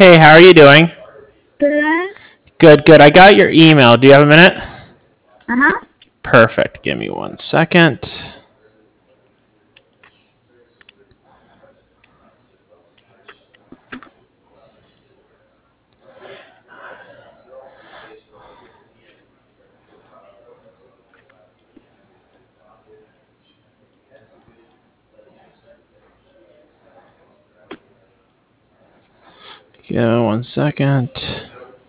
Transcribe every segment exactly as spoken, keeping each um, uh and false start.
Hey, how are you doing? Good. Good, good. I got your email. Do you have a minute? Uh-huh. Perfect. Give me one second. Yeah, one second.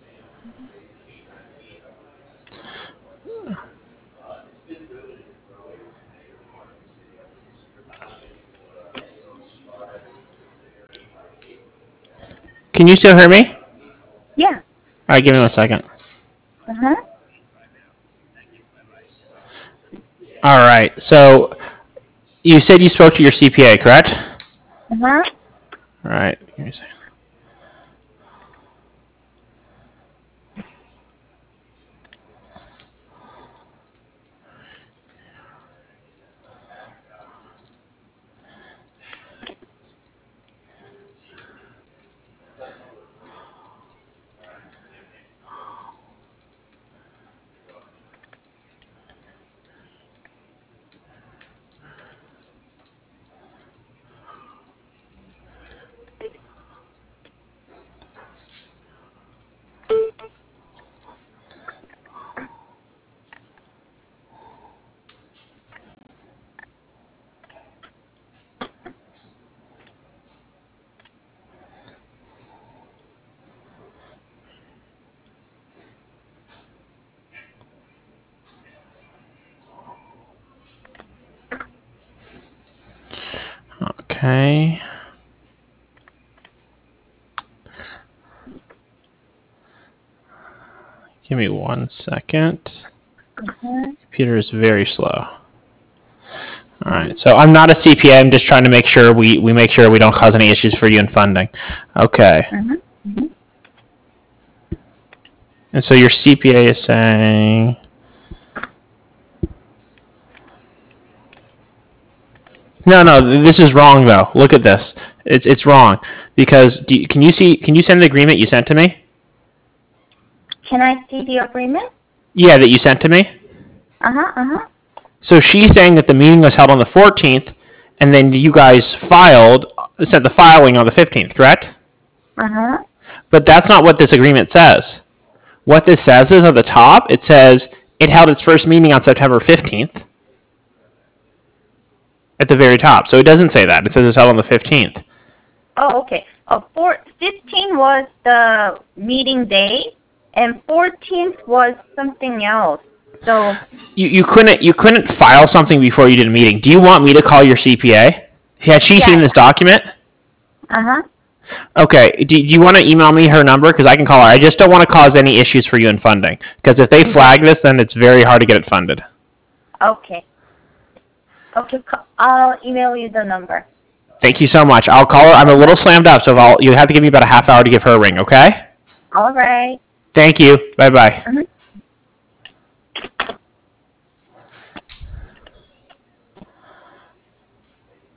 Can you still hear me? Yeah. All right, give me one second. Uh-huh. All right. So you said you spoke to your C P A, correct? Uh-huh. All right. Give me a second. Okay. Give me one second. Uh-huh. Computer is very slow. All right. So I'm not a C P A. I'm just trying to make sure we, we make sure we don't cause any issues for you in funding. Okay. Uh-huh. Uh-huh. And so your C P A is saying. No, no, this is wrong though. Look at this. It's it's wrong because do you, can you see? Can you send the agreement you sent to me? Can I see the agreement? Yeah, that you sent to me. Uh-huh. Uh-huh. So she's saying that the meeting was held on the fourteenth, and then you guys filed, sent the filing on the fifteenth, correct? Uh-huh. But that's not what this agreement says. What this says is at the top, it says it held its first meeting on September fifteenth. At the very top. So it doesn't say that. It says it's held on the fifteenth. Oh, okay. Uh, four, fifteen was the meeting day, and fourteenth was something else. So You, you couldn't you couldn't file something before you did a meeting. Do you want me to call your C P A? Has she yeah. seen this document? Uh-huh. Okay. Do, do you want to email me her number? Because I can call her. I just don't want to cause any issues for you in funding. Because if they flag this, then it's very hard to get it funded. Okay. Okay. I'll email you the number. Thank you so much. I'll call her. I'm a little slammed up, so I'll, you have to give me about a half hour to give her a ring, okay? All right. Thank you. Bye-bye. Uh-huh.